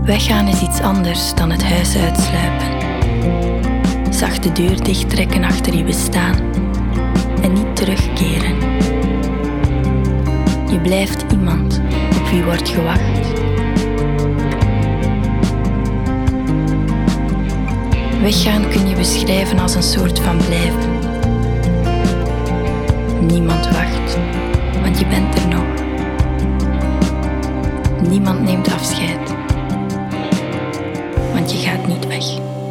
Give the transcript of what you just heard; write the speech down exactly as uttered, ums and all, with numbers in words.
Weggaan is iets anders dan het huis uitsluipen. Zacht de deur dichttrekken achter je bestaan en niet terugkeren. Je blijft iemand op wie wordt gewacht. Weggaan kun je beschrijven als een soort van blijven. Niemand wacht, want je bent er nog. Niemand neemt afscheid, want je gaat niet weg.